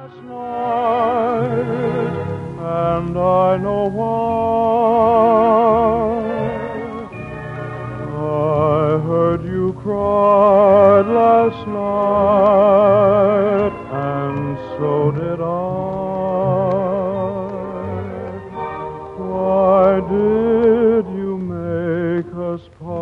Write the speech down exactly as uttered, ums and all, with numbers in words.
Last night, and I know why. I heard you cry last night, and so did I. Why did you make us part?